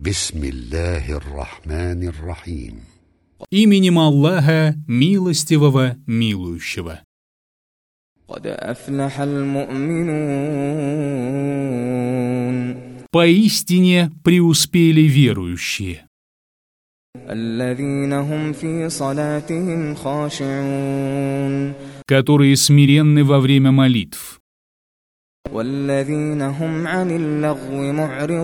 Бисмиллахир-рахманир-рахим. Именем Аллаха, милостивого, милующего. قد أفلح المؤمنون. Поистине преуспели верующие, الذين هم في صلاتهم خاشعون. которые смиренны во время молитв, والذين هم عن اللغو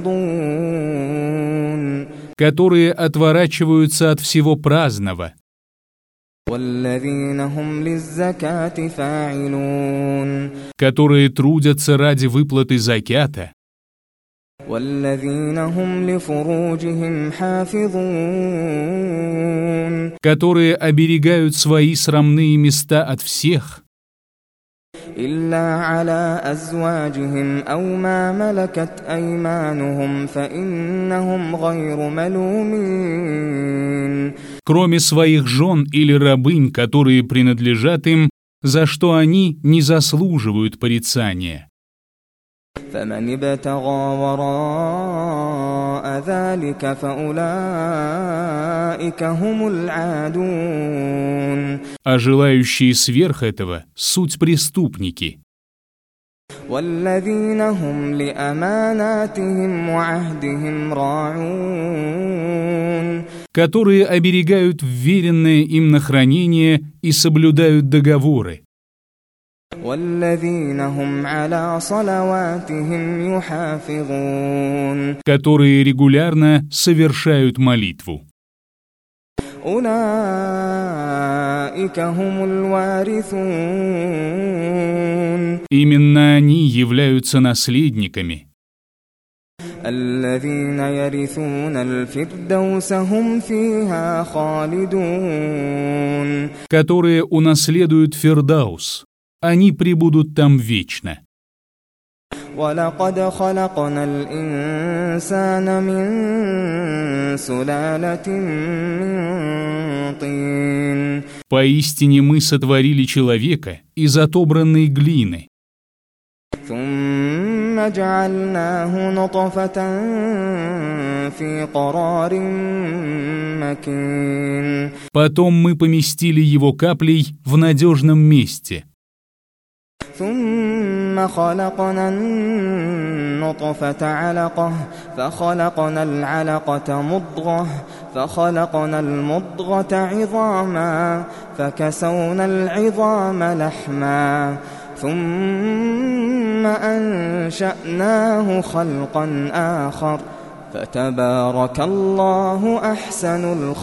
معرضون. которые отворачиваются от всего праздного, والذين هم للزكاة فاعلون. которые трудятся ради выплаты закята, والذين هم لفروجهم حافظون. которые оберегают свои срамные места от всех, إلا على أزواجهم أو ما ملكت أيمانهم فإنهم غير ملومين. кроме своих жен или рабынь, которые принадлежат им, за что они не заслуживают порицания. فمن ابتغى وراء ذلك فأولئك هم العادون. А желающие сверх этого — суть преступники, والذين هم لأماناتهم وعهدهم راعون. которые оберегают вверенное им на хранение и соблюдают договоры, والذين هم على صلواتهم يحافظون. которые регулярно совершают молитву. أولئك هم الوارثون. Именно они являются наследниками, الذين يرثون الفردوس هم فيها خالدون. которые унаследуют Фирдаус. Они пребудут там вечно. ولقد خلقنا الإنسان من سلالة من طين. Поистине мы сотворили человека из отобранной глины, ثم جعلناه نطفة في قرار مكين. потом мы поместили его каплей в надежном месте, ثم خلقنا النطفة علقة فخلقنا العلقة مضغة فخلقنا المضغة عظاما فكسونا العظام لحما ثم أنشأناه خلقا آخر فتبارك الله أحسن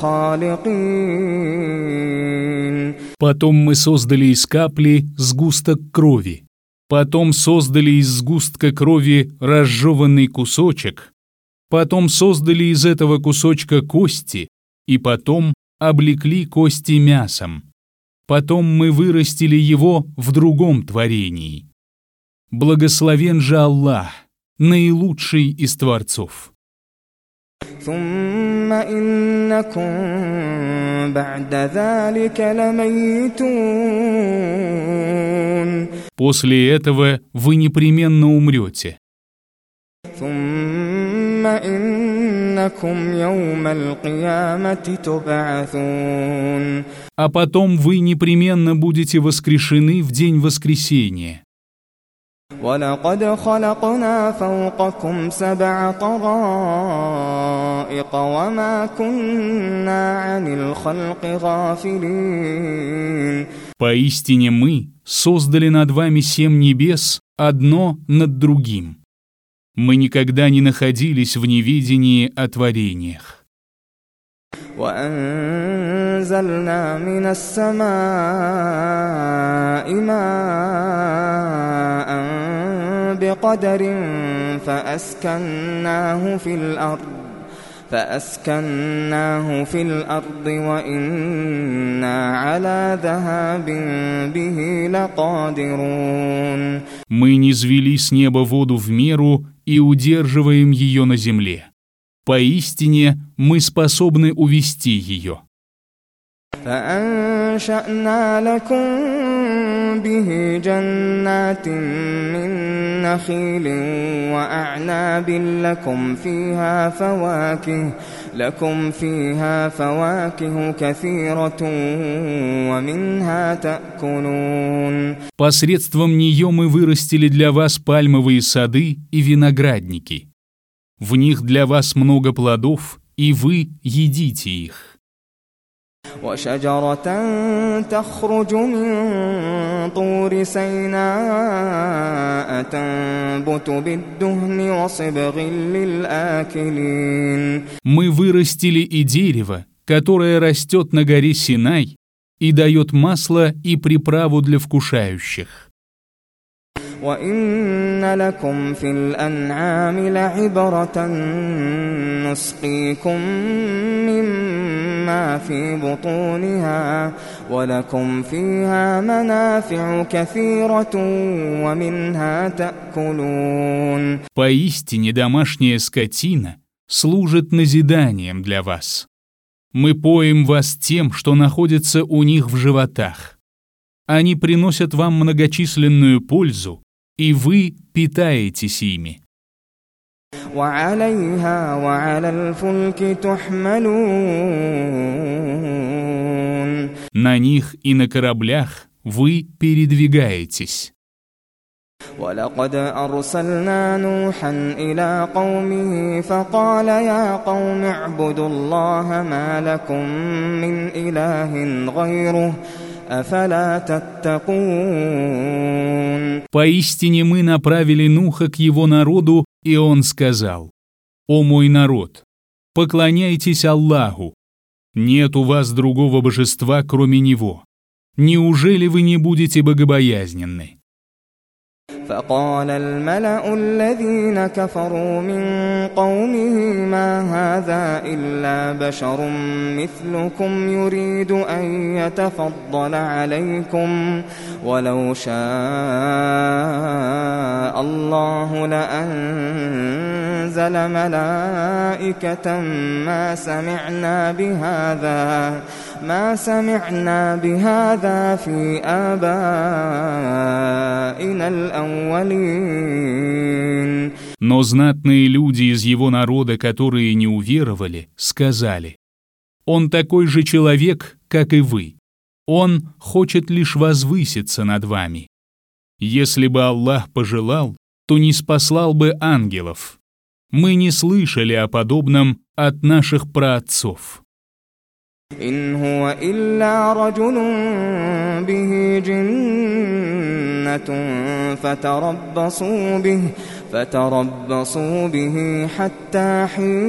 الخالقين. потом мы создали из капли сгусток крови, потом создали из сгустка крови разжеванный кусочек, потом создали из этого кусочка кости и потом облекли кости мясом. Потом мы вырастили его в другом творении. Благословен же Аллах, наилучший из творцов. ثم إنكم بعد ذلك لميتون. После этого вы непременно умрете. ثم إنكم يوم القيامة تبعثون. А потом вы непременно будете воскрешены в день воскресения. ولقد خلقنا فوقكم 7 طرائق وما كنا عن الخلق غافلين. Поистине мы создали над вами 7 небес, одно над другим. Мы никогда не находились в неведении о творениях. وأنزلنا من السماء ماء بقدر فأسكناه في الأرض وإنا على ذهاب به لقادرون. Мы низвели с неба воду в меру и удерживаем ее на земле. Поистине мы способны увести ее. فأنشأنا لكم به جنات من نخيل وأعناب لكم فيها فواكه كثيرة ومنها تأكلون. Посредством нее мы вырастили для вас пальмовые сады и виноградники. В них для вас много плодов, и вы едите их. وشجرة تخرج من طور سيناء تنبت بالدهن وصبغ للآكلين. Мы вырастили и дерево, которое растет на горе Синай и дает масло и приправу для вкушающих. وَإِنَّ لَكُمْ فِي الْأَنْعَامِ لَعِبْرَةً نُسْقِيكُم مِّمَّا فِي بُطُونِهَا وَلَكُمْ فِيهَا مَنَافِعُ كَثِيرَةٌ وَمِنْهَا تَأْكُلُونَ. Поистине домашняя скотина служит назиданием для вас. Мы поим вас тем, что находится у них в животах. Они приносят вам многочисленную пользу, и вы питаетесь ими. وَعَلَيْهَا وَعَلَى الْفُلْكِ تُحْمَلُونَ. На них и на кораблях вы передвигаетесь. وَلَقَدْ أَرْسَلْنَا نُوحًا إِلَى قَوْمِهِ فَقَالَ يَا قَوْمِ اعْبُدُوا اللَّهَ مَا لَكُم مِّنْ إِلَٰهٍ غَيْرُهُ أَفَلَا تَتَّقُونَ. Поистине мы направили Нуха к его народу, и он сказал: «О мой народ, поклоняйтесь Аллаху, нет у вас другого божества, кроме Него. Неужели вы не будете богобоязненны?» فقال الملأ الذين كفروا من قومه ما هذا إلا بشر مثلكم يريد أن يتفضل عليكم ولو شاء الله لأنزل ملائكة ما سمعنا بهذا في آبائنا الأولين. Но знатные люди из его народа, которые не уверовали, сказали: «Он такой же человек, как и вы. Он хочет лишь возвыситься над вами. Если бы Аллах пожелал, то не спаслал бы ангелов. Мы не слышали о подобном от наших праотцов». إن هو إلا رجل به جنة فتربصوا به حتى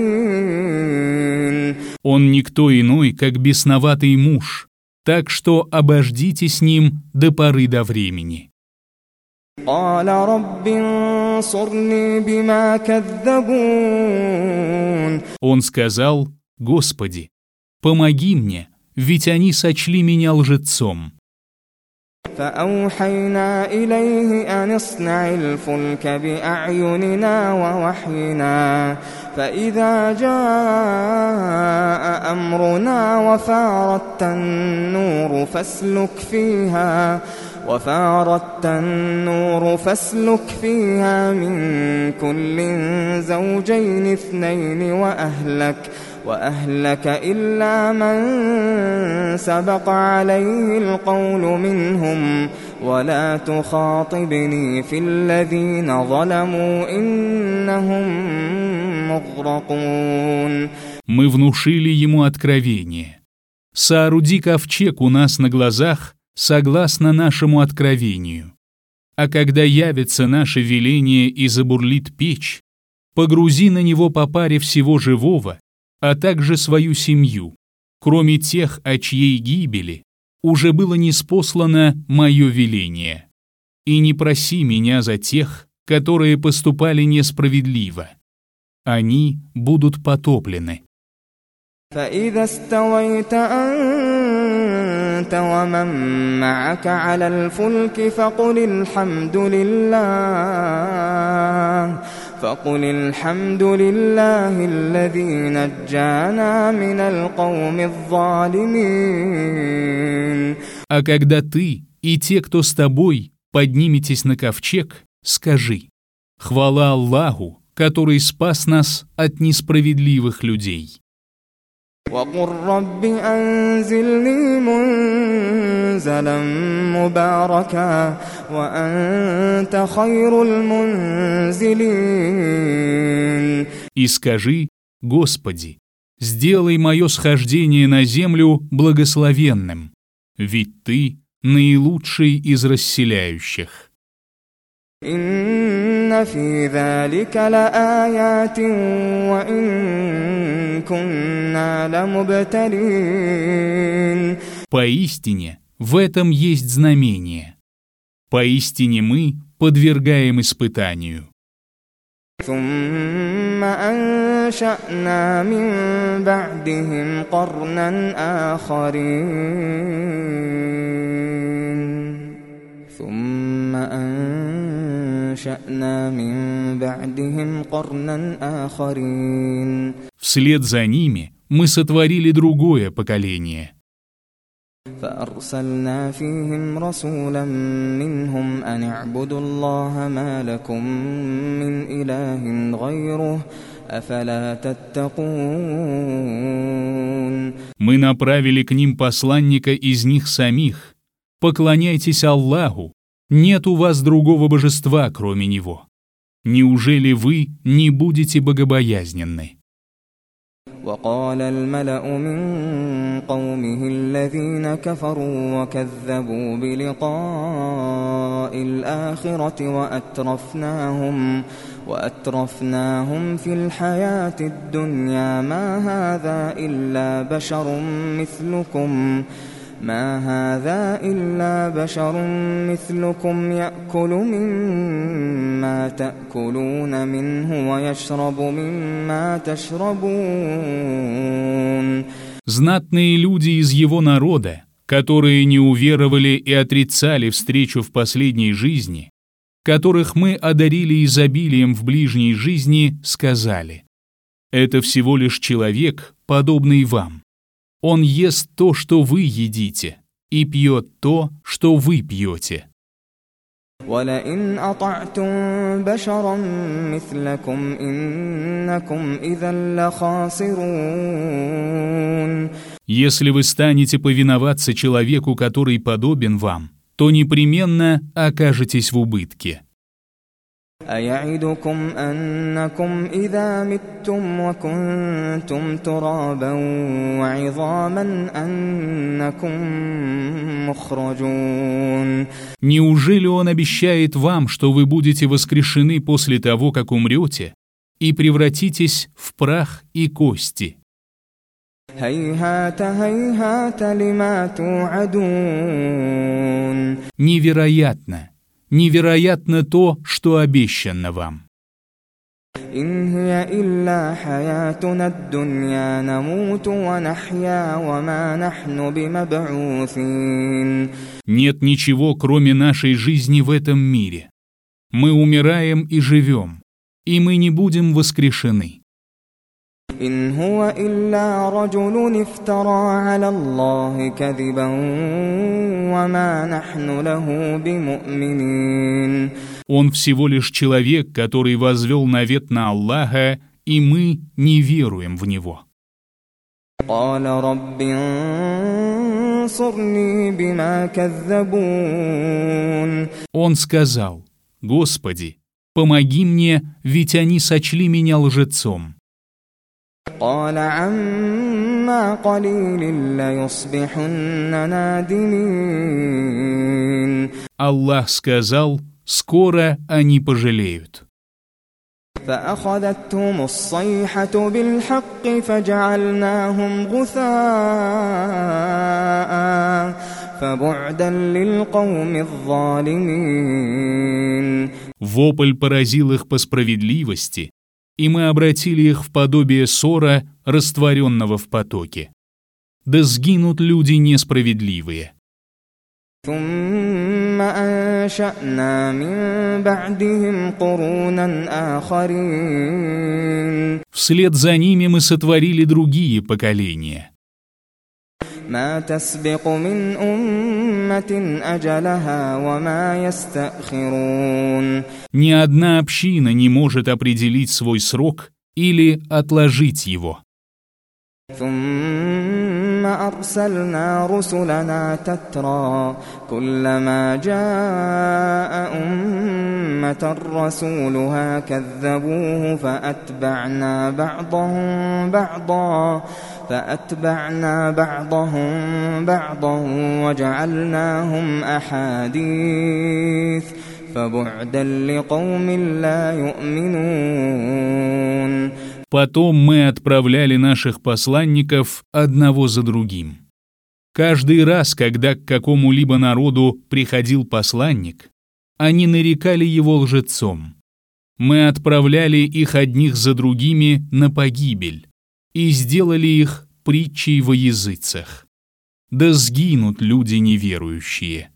حين. Он никто иной, как бесноватый муж, так что обождите с ним до поры до времени. قال رب انصرني بما كذبون. Он сказал: «Господи, помоги мне, ведь они сочли меня лжецом». فأوحينا إليه أن اصنع الفلك بأعيننا ووحينا فإذا جاء أمرنا وفارت النور فاسلك فيها من كل زوجين اثنين وأهلك إلا من سبق عليه القول منهم ولا تخاطبني في الذين ظلموا إنهم مغرقون. Мы внушили ему откровение: «Сооруди ковчег у нас на глазах, согласно нашему откровению. А когда явится наше веление и забурлит печь, погрузи на него по паре всего живого, а также свою семью, кроме тех, о чьей гибели уже было ниспослано мое веление. И не проси меня за тех, которые поступали несправедливо. Они будут потоплены». فإذا استويت أنت ومن معك على الفلك فقل الحمد لله الذي نجانا من القوم الظالمين. А когда ты и те, кто с тобой, подниметесь на ковчег, скажи: хвала Аллаху, который спас нас от несправедливых людей. وقل رب أنزلني منزلا مباركا وأنت خير المنزلين. И скажи: Господи, сделай мое схождение на землю благословенным, ведь Ты наилучший из расселяющих. إن في ذلك لآيات وإن كنا لمبتلين. Поистине, в этом есть знамение. Поистине мы подвергаем испытанию. ثم أنشأنا من بعدهم قرنا آخرين. ثم أنشأنا من بعدهم قرنا آخرين. Вслед за ними мы сотворили другое поколение. فأرسلنا فيهم رسولا منهم أن اعبدوا الله ما لكم من إله غيره أفلا تتقون. Мы направили к ним посланника из них самих. Поклоняйтесь Аллаху, нет у вас другого божества, кроме Него. Неужели вы не будете богобоязненны? وقال الملأ من قومه الذين كفروا وكذبوا بلقاء الآخرة وأترفناهم في الحياة الدنيا ما هذا إلا بشر مثلكم يأكل مما تأكلون منه ويشرب مما تشربون. Знатные люди из его народа, которые не уверовали и отрицали встречу в последней жизни, которых мы одарили изобилием в ближней жизни, сказали: это всего лишь человек, подобный вам. Он ест то, что вы едите, и пьет то, что вы пьете. وَلَئِنْ أَطَعْتُمْ بَشَرًا مِثْلَكُمْ إِنَّكُمْ إِذًا لَخَاسِرُونَ. Если вы станете повиноваться человеку, который подобен вам, то непременно окажетесь в убытке. أَيَعِدُكُمْ أَنَّكُمْ إِذَا مِتُّمْ وَكُنْتُمْ تُرَابًا وَعِظَامًا أَنَّكُمْ مُخْرَجُونَ. Неужели он обещает вам, что вы будете воскрешены после того, как умрете, и превратитесь в прах и кости? هَيْهَاتَ هَيْهَاتَ لِمَا تُوعَدُونَ. Невероятно! Невероятно то, что обещано вам. إِنْ هِيَ إِلَّا حَيَاتُنَا الدُّنْيَا نَمُوتُ وَنَحْيَا وَمَا نَحْنُ بِمَبْعُوثِينَ. Нет ничего, кроме нашей жизни в этом мире. Мы умираем и живем, и мы не будем воскрешены. إِنْ هُوَ إِلَّا رَجُلٌ افْتَرَى عَلَى اللَّهِ كَذِبًا وَمَا نَحْنُ لَهُ بِمُؤْمِنِينَ. Он всего лишь человек, который возвел навет на Аллаха, и мы не веруем в него. قَالَ رَبِّ انصُرْنِي بِمَا كَذَّبُونَ. Он сказал: Господи, помоги мне, ведь они сочли меня лжецом. قال عما قليل ليصبحن نادمين. Аллах сказал: скоро они пожалеют. فأخذتهم الصيحة بالحق فجعلناهم غثاء فبعدا للقوم الظالمين. Вопль поразил их по справедливости, и мы обратили их в подобие ссора, растворенного в потоке. Да сгинут люди несправедливые. ثم أنشأنا من بعدهم قرونا آخرين. Вслед за ними мы сотворили другие поколения. ما تسبق من أمة أجلها وما يستأخرون. Ни одна община не может определить свой срок или отложить его. ثم أرسلنا رسلنا تترى كلما جاء أمة رسولها كذبوه فأتبعنا بعضهم بعضا وجعلناهم أحاديث فبعدا لقوم لا يؤمنون. Потом мы отправляли наших посланников одного за другим. Каждый раз, когда к какому-либо народу приходил посланник, они нарекали его лжецом. Мы отправляли их одних за другими на погибель и сделали их притчей во языцах. Да сгинут люди неверующие.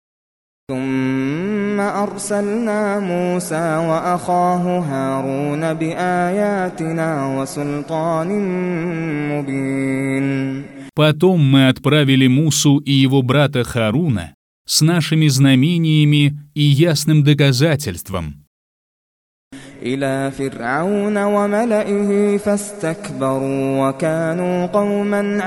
ثم أرسلنا موسى وأخاه هارون بآياتنا وسلطان مبين. Потом мы отправили Мусу и его брата Харуна с нашими знамениями и ясным доказательством إلى فرعون وملئه فاستكبروا وكانوا قوما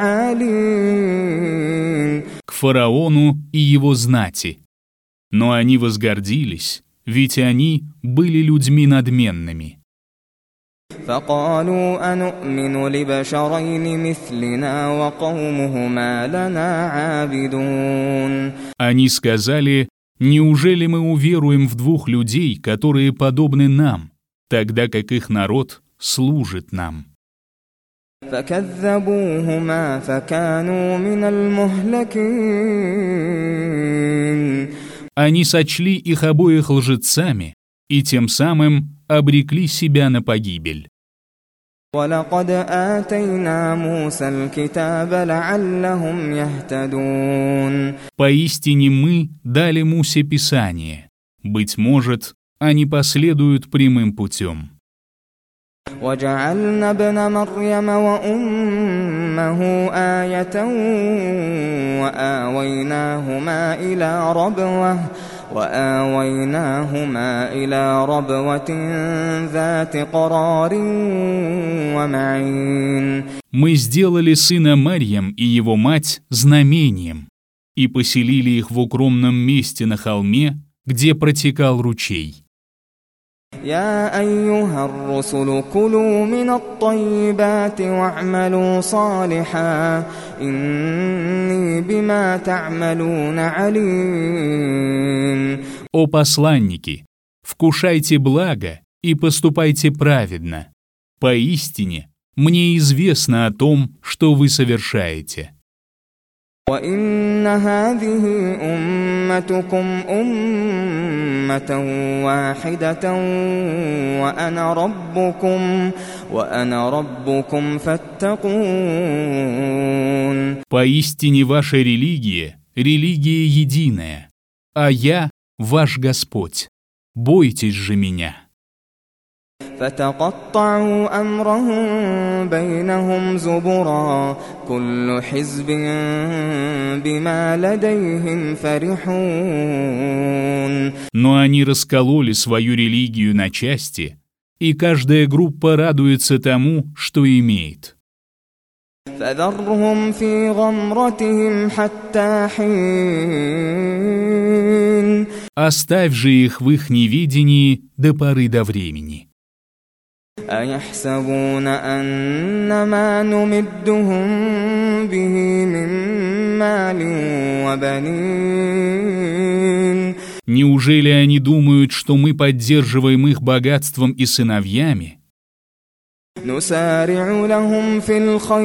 عالين. к фараону и его знати. Но они возгордились, ведь они были людьми надменными. فقالوا أنؤمن لبشرين مثلنا وقومهما لنا عابدون. Они сказали: неужели мы уверуем в двух людей, которые подобны нам, тогда как их народ служит нам? فكذبوهما فكانوا من المهلكين. Они сочли их обоих лжецами и тем самым обрекли себя на погибель. وَلَقَدْ آتَيْنَا مُوسَى الْكِتَابَ لَعَلَّهُمْ يَهْتَدُونَ. Поистине мы дали Мусе Писание. Быть может, они последуют прямым путем. وَجَعَلْنَا ابْنَ مَرْيَمَ وَأُمَّهُ آيَةً وآويناهما إلى ربوة ذات قرار ومعين. Мы сделали сына Марьям и его мать знамением и поселили их в укромном месте на холме, где протекал ручей. يا أيها الرسل كلوا من الطيبات واعملوا صالحا إني بما تعملون عليم. О посланники, вкушайте благо и поступайте праведно. Поистине, мне известно о том, что вы совершаете. وَإِنَّ هَذِهِ أُمَّتُكُمْ أُمَّةً وَاحِدَةً وَأَنَا رَبُّكُمْ فَاتَّقُونِ. Поистине ваша религия — религия единая, а я — ваш Господь. Бойтесь же меня. فتقطعوا أمرهم بينهم زبرا كل حزب بما لديهم فرحون. Но они раскололи свою религию на части, и каждая группа радуется тому, что имеет. فذرهم في غمرتهم حتى حين. Оставь же их в их неведении до поры до времени. أيحسبون أنما نمدهم به من مال وبنين. Неужели они думают, что мы поддерживаем их богатством и сыновьями? نسارع لهم في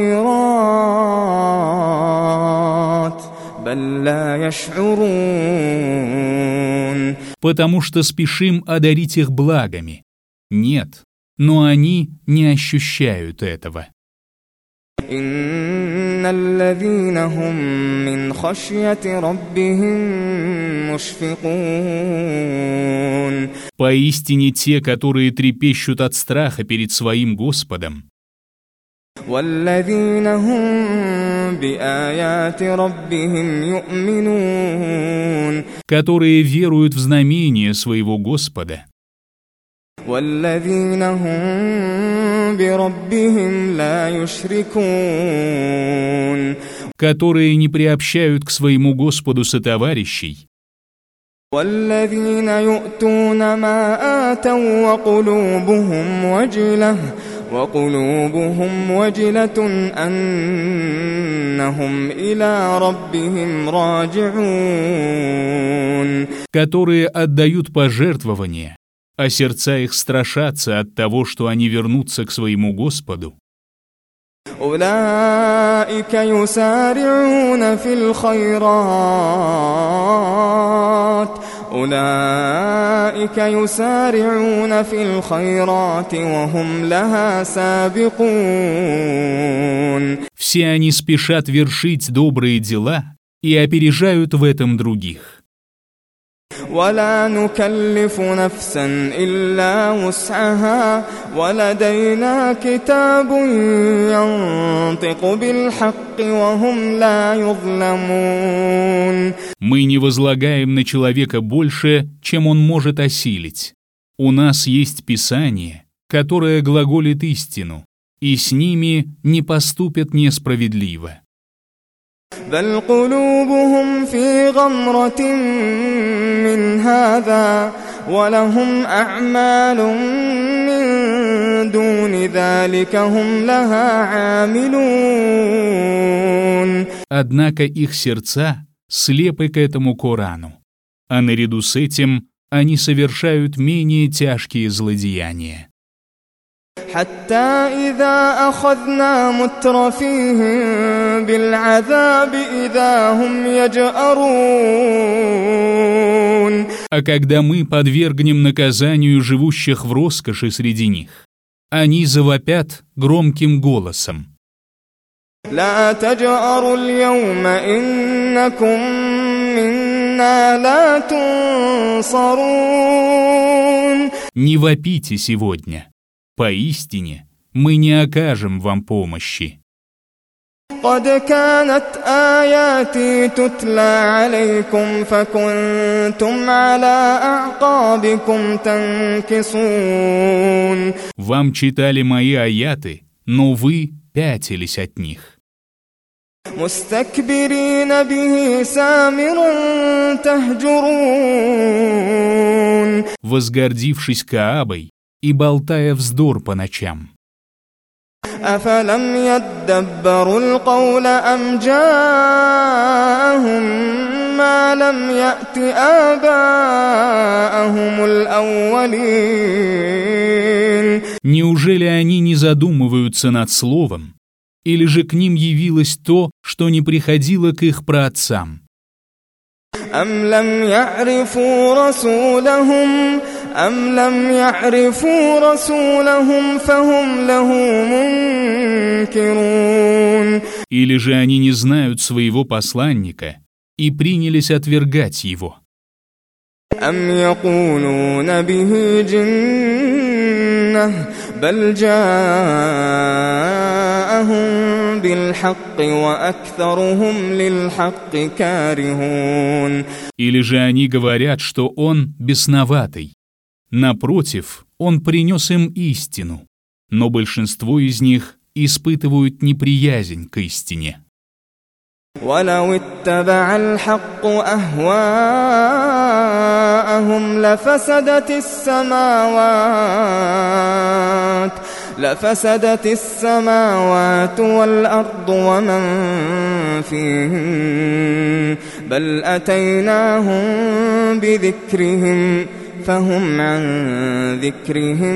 الخيرات بل لا يشعرون. Потому что спешим одарить их благами. Нет, но они не ощущают этого. إن الذين هم من خشية ربهم مشفقون. Поистине те, которые трепещут от страха перед своим Господом, والذين هم بآيات ربهم يؤمنون которые веруют в знамение своего Господа, والذين هم بربهم لا يشركون которые не приобщают к своему Господу сотоварищей, والذين يؤتون ما آتوا وقلوبهم وجلة أنهم إلى ربهم راجعون которые отдают пожертвования, а сердца их страшатся от того, что они вернутся к своему Господу. أولئك يسارعون في الخيرات وهم لها سابقون Все они спешат вершить добрые дела и опережают в этом других. ولا نكلف نفسا إلا وسعها ولدينا كتاب ينطق بالحق وهم لا يظلمون Мы не возлагаем на человека больше, чем он может осилить. У нас есть Писание, которое глаголит истину, и с ними не поступят несправедливо. بل قلوبهم في غمرة من هذا ولهم أعمال من دون ذلك هم لها عاملون Однако их сердца слепы к этому Корану, а наряду с этим они совершают менее тяжкие злодеяния. حتى إذا أخذنا مترفيهم بالعذاب إذا هم يجأرون А когда мы подвергнем наказанию живущих в роскоши среди них, они завопят громким голосом: لا تجأروا اليوم إنكم منا لا تنصرون «Не вопите сегодня, поистине мы не окажем вам помощи». قد كانت آياتي تتلى عليكم فكنتم على أعقابكم تنكصون Вам читали мои аяты, но вы пятились от них. مستكبرين به سامرا تهجرون Возгордившись Каабой и болтая вздор по ночам. أفلم يدبروا القول أم جاءهم ما لم يأت آباءهم الأولين Неужели они не задумываются над словом, или же к ним явилось то, что не приходило к их праотцам? أم لم يعرفوا رسولهم فهم له منكرون Или же они не знают своего посланника и принялись отвергать его? أم يقولون به جنة بل جاءهم بالحق وأكثرهم للحق كارهون Или же они говорят, что он бесноватый. Напротив, он принес им истину, но большинство из них испытывают неприязнь к истине. ولو اتبع الحق أهواءهم لفسدت السماوات والأرض ومن فيهن بل أتيناهم بذكرهم فهم عن ذكرهم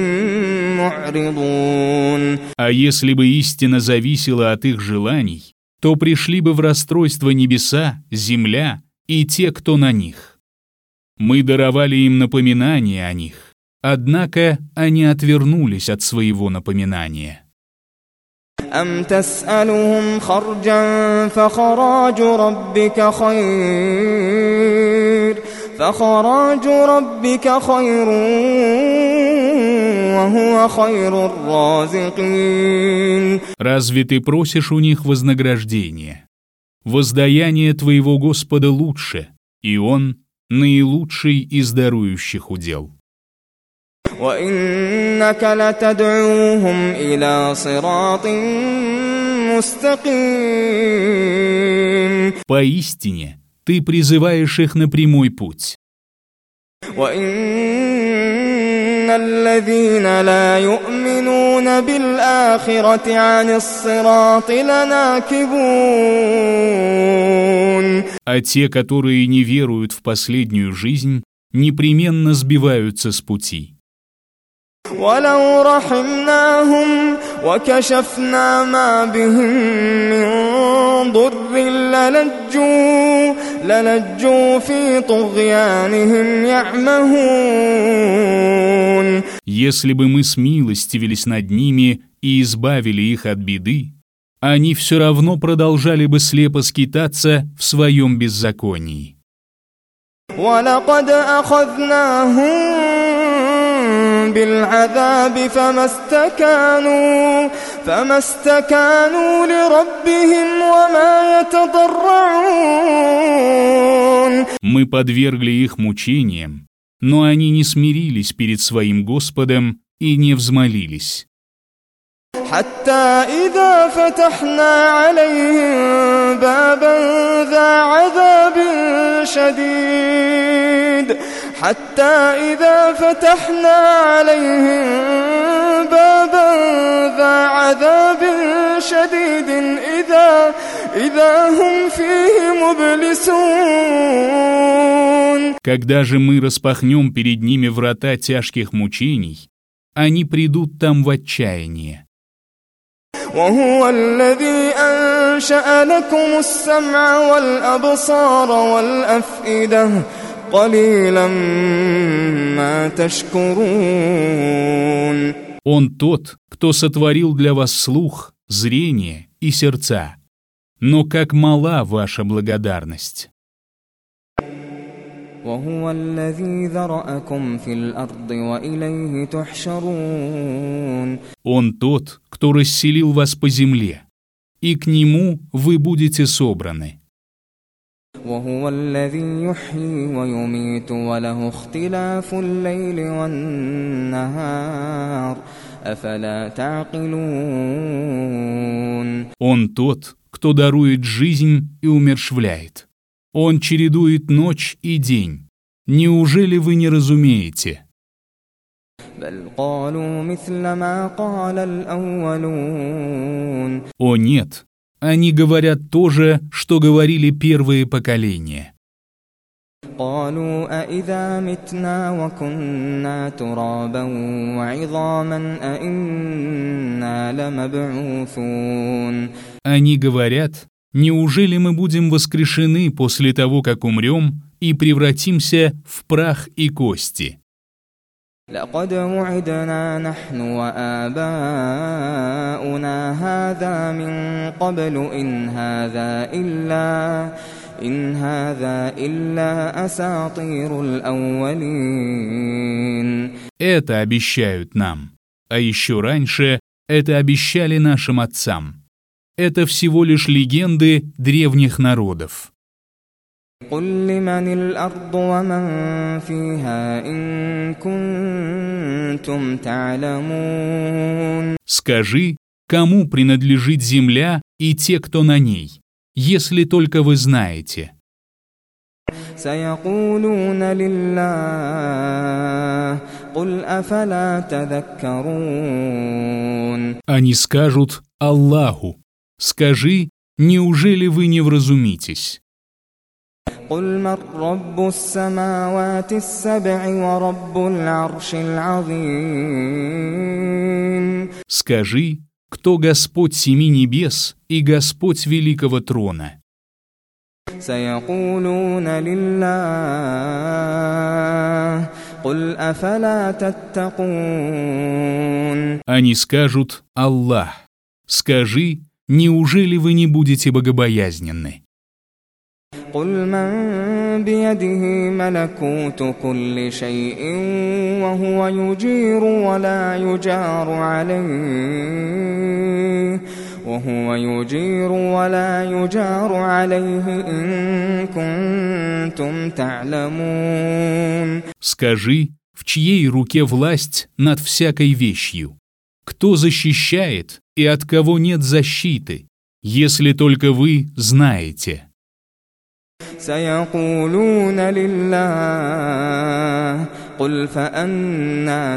معرضون. А если бы истина зависела от их желаний, то пришли бы в расстройство небеса, земля и те, кто на них. Мы даровали им напоминание о них, однако они отвернулись от своего напоминания. أم تسألهم خرجا فخراج ربك خير وهو خير الرازقين. Разве ты просишь у них вознаграждения? Воздаяние твоего Господа лучше, и Он наилучший из дарующих удел. وإنك لتدعوهم إلى صراط مستقيم. Поистине, ты призываешь их на прямой путь. وإن الذين لا يؤمنون بالآخرة عن الصراط لناكبون. А те, которые не веруют в последнюю жизнь, непременно сбиваются с пути. ولو رحمناهم وكشفنا ما بهم من ضر للجوا في طغيانهم يعمهون. Если бы мы смилостивились над ними и избавили их от беды, они все равно продолжали бы слепо скитаться в своем беззаконии. ولقد أخذناهم بالعذاب فما استكانوا لربهم وما يتضرعون. Мы подвергли их мучениям, но они не смирились перед своим Господом и не взмолились. حتى إذا فتحنا عليهم بابا ذا عذاب شديد إذا هم فيه مبلسون. Когда же мы распахнем перед ними врата тяжких мучений, они придут там в отчаяние. وهو الذي أنشأ لكم السمع والأبصار والأفئدة قليلا ما تشكرون. Он тот, кто сотворил для вас слух, зрение и сердца. Но как мала ваша благодарность. وهو الذي ذرأكم في الأرض وإليه تحشرون. Он тот, кто расселил вас по земле, и к нему вы будете собраны. وهو الذي يحيي ويميت وله اختلاف الليل والنهار أفلا تعقلون. Он тот, кто дарует жизнь и умерщвляет. Он чередует ночь и день. Неужели вы не разумеете? بل قالوا مثل ما قال الأولون. О нет, они говорят то же, что говорили первые поколения. قالوا أإذا متنا وكنا ترابا وعظاما أإنا لمبعوثون. Они говорят: неужели мы будем воскрешены после того, как умрем, и превратимся в прах и кости? لقد وعدنا نحن وآباؤنا هذا من قبل إن هذا إلا أساطير الأولين. Это обещают нам, а еще раньше это обещали нашим отцам. Это всего лишь легенды древних народов. قل لمن الأرض ومن فيها إن كنتم تعلمون. Скажи, кому принадлежит земля и те, кто на ней, если только вы знаете. سيقولون لله قل أفلا تذكرون. Они скажут Аллаху. Скажи, неужели вы не вразумитесь? قل من رب السماوات السبع ورب العرش العظيم. Скажи, кто Господь семи небес и Господь великого трона? سيقولون لله قل أفلا تتقون. Они скажут Аллах. Скажи, неужели вы не будете богобоязненны? قل من بيده ملكوت كل شيء وهو يجير ولا يجار عليه إن كنتم تعلمون. Скажи, в чьей руке власть над всякой вещью? Кто защищает и от кого нет защиты, если только вы знаете? سيقولون لله قل فأنى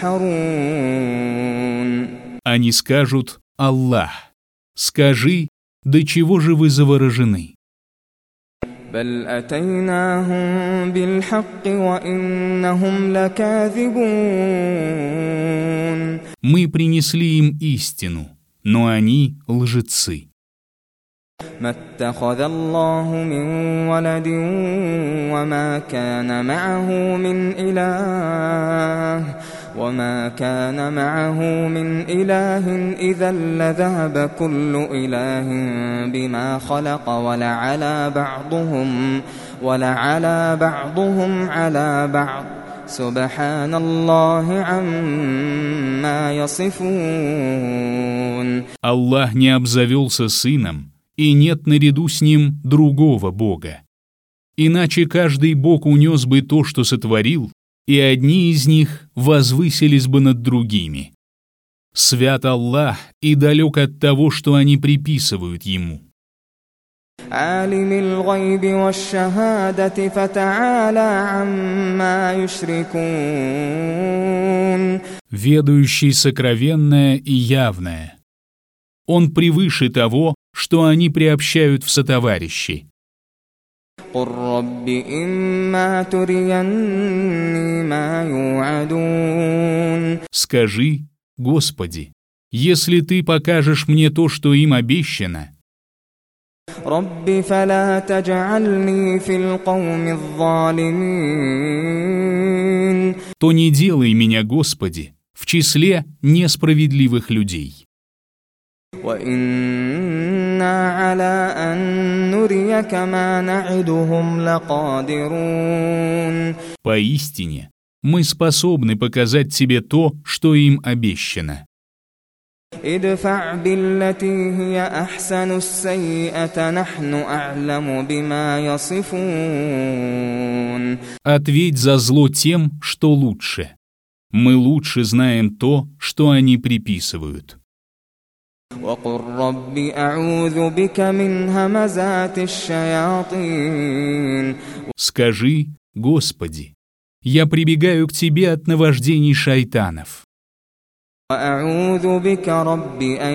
تسحرون. Они скажут «Аллах». Скажи, до чего же вы заворожены? بل أتيناهم بالحق وإنهم لكاذبون. Мы принесли им истину, но они лжецы. ما اتخذ الله من ولد وما كان معه من إله إذا لذهب كل إله بما خلق ولعلى بعضهم على بعض سبحان الله عما يصفون. Аллах не обзавелся сыном, и нет наряду с ним другого Бога. Иначе каждый Бог унес бы то, что сотворил, и одни из них возвысились бы над другими. Свят Аллах и далек от того, что они приписывают Ему. عالم الغيب والشهادة فتعالى عما يشركون. Ведающий сокровенное и явное. Он превыше того, что они приобщают в сотоварищи. قل رب إما تريني ما يوعدون. Скажи, Господи, если Ты покажешь мне то, что им обещано, رب فلا تجعلني في القوم الظالمين. то не делай меня, Господи, в числе несправедливых людей. وإنا على أن نريك ما نعدهم لقادرون. Поистине, мы способны показать тебе то, что им обещано. ادفع بالتي هي أحسن السيئة نحن أعلم بما يصفون. Ответь за зло тем, что лучше. Мы лучше знаем то, что они приписывают. وقل رب أعوذ بك من همزات الشياطين. Скажи, Господи, я прибегаю к Тебе от наваждений шайтанов. وأعوذ بك رب أن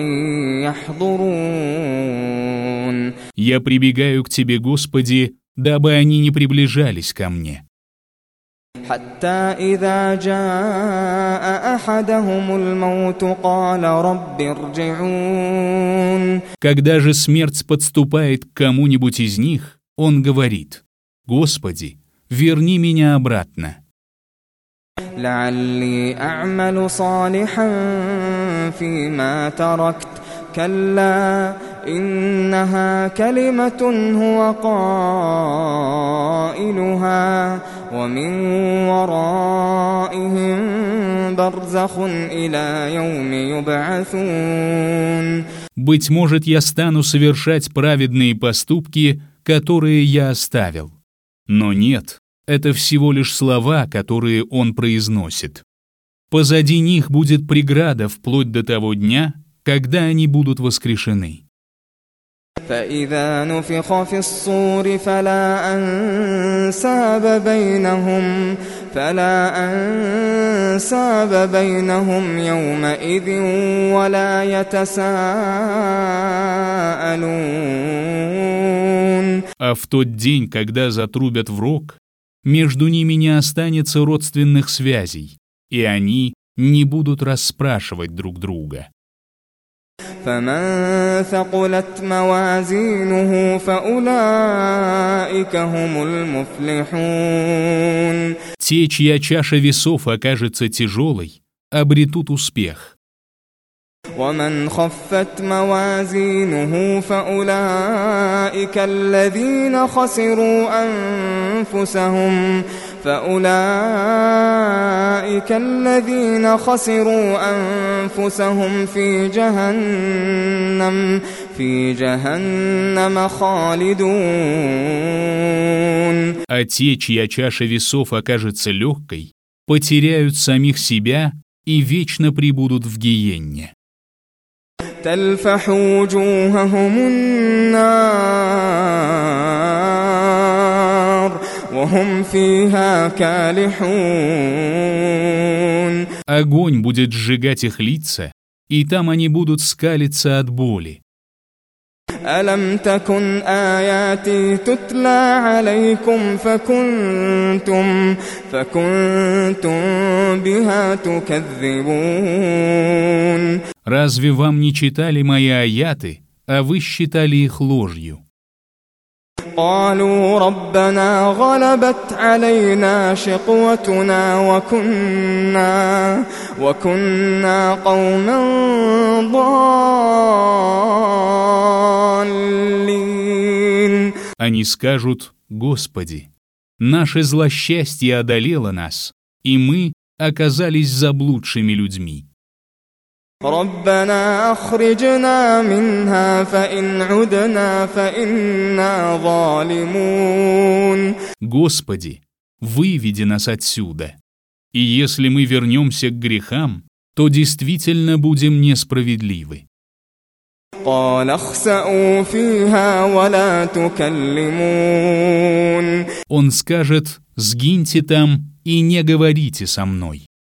يحضرون. Я прибегаю к Тебе, Господи, дабы они не приближались ко мне. حتى إذا جاء أحدهم الموت قال رب ارجعون. Когда же смерть подступает к кому-нибудь из них, он говорит: Господи, верни меня обратно. لعلي أعمل صالحا فيما تركت كلا إنها كلمة هو قائلها ومن ورائهم برزخ إلى يوم يبعثون. Быть может, я стану совершать праведные поступки, которые я оставил. Но нет, это всего лишь слова, которые он произносит. Позади них будет преграда вплоть до того дня, когда они будут воскрешены. فإذا نفخ في الصور فلا أنساب بينهم يومئذ ولا يتساءلون. А в тот день, когда затрубят в рог, между ними не останется родственных связей, и они не будут расспрашивать друг друга. فمن ثقلت موازينه فأولئك هم المفلحون. Те, чья чаша весов окажется тяжелой, обретут успех. ومن خفت موازينه فأولئك الذين خسروا أنفسهم في جهنم خالدون. А те, чья чаша весов окажется легкой, потеряют самих себя и вечно пребудут в гиенне. تلفح وجوههم النار وهم فيها كالحون. Огонь будет сжигать их лица, и там они будут скалиться от боли. ألم تكن آياتي تتلى عليكم فكنتم بها تكذبون. Разве вам не читали мои аяты, а вы считали их ложью? قالوا ربنا غلبت علينا شقوتنا وكنا قوما ضالين. Они скажут: Господи, наше злосчастье одолело нас, и мы оказались заблудшими людьми. ربنا أخرجنا منها فإن عدنا فإنا ظالمون. Господи, выведи нас отсюда, и если мы вернемся к грехам, то действительно будем несправедливы. قال اخسئوا فيها ولا تكلمون. Он скажет: сгиньте там и не говорите со мной.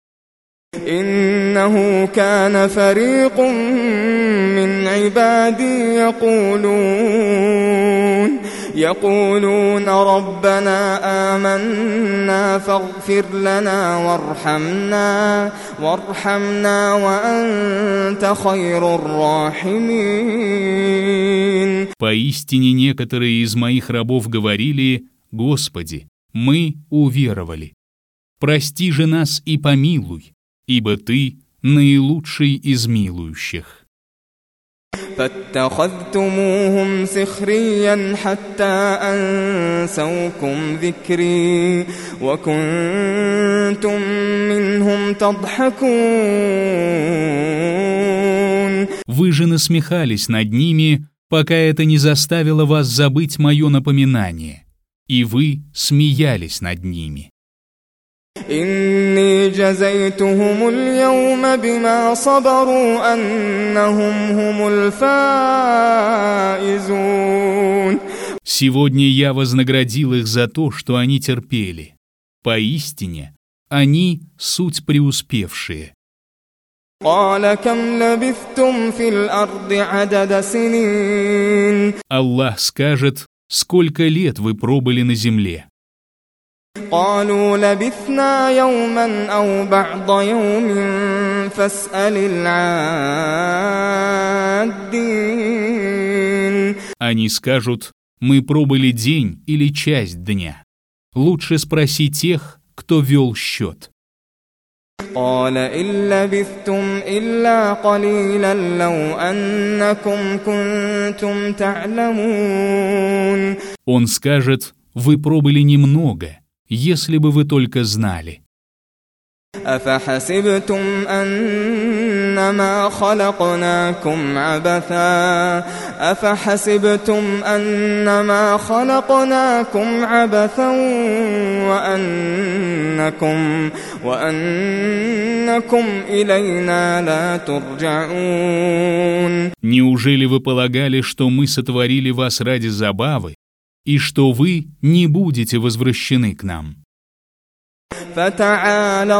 إنه كان فريق من عبادي يقولون ربنا آمنا فاغفر لنا وارحمنا وأنت خير الراحمين. Поистине некоторые из моих рабов говорили: Господи, мы уверовали. Прости же нас и помилуй, ибо Ты наилучший из милующих. فاتخذتموهم سخريا حتى أنسوكم ذكري وكنتم منهم تضحكون. Вы же насмехались над ними, пока это не заставило вас забыть мое напоминание, и вы смеялись над ними. إني جزيتهم اليوم بما صبروا أنهم هم الفائزون. Сегодня я вознаградил их за то, что они терпели. Поистине, они суть преуспевшие. قال كم لبثتم في الأرض عدد سنين. Аллах скажет: сколько лет вы пробыли на земле? قالوا لبثنا يوما أو بعض يوم فاسأل العادين. Они скажут: мы пробыли день или часть дня. Лучше спроси тех, кто вел счет. قال إن لبثتم إلا قليلا لو أنكم كنتم تعلمون. Он скажет: вы пробыли немного, если бы вы только знали. أفحسبتم أنما خلقناكم عبثا وأنكم إلينا لا ترجعون. Неужели вы полагали, что мы сотворили вас ради забавы, и что вы не будете возвращены к нам? فتعالى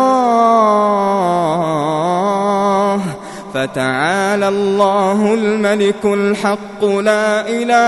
الله الملك الحق لا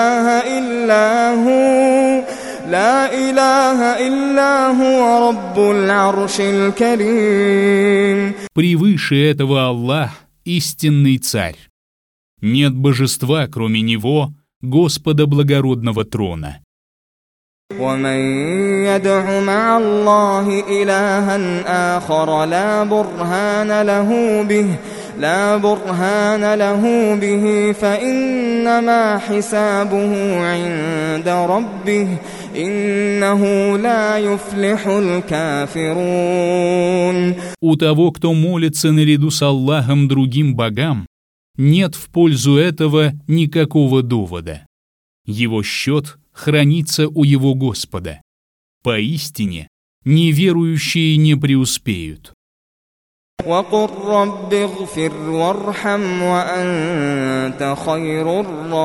إله إلا هو رب العرش الكريم. Превыше этого Аллах, истинный царь. Нет божества, кроме Него, Господа благородного трона. ومن يدع مع الله إلها آخر لا برهان له به لا برهان له به فإنما حسابه عند ربه إنه لا يفلح الكافرون. У того, кто молится наряду с Аллахом другим богам, нет в пользу этого никакого довода. Его счет хранится у его Господа. Поистине, неверующие не преуспеют. وقل رب اغفر وارحم وأنت خير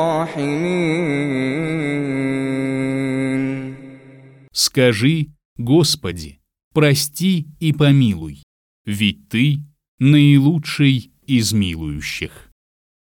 الراحمين. Скажи, Господи, прости и помилуй, ведь Ты наилучший из милующих.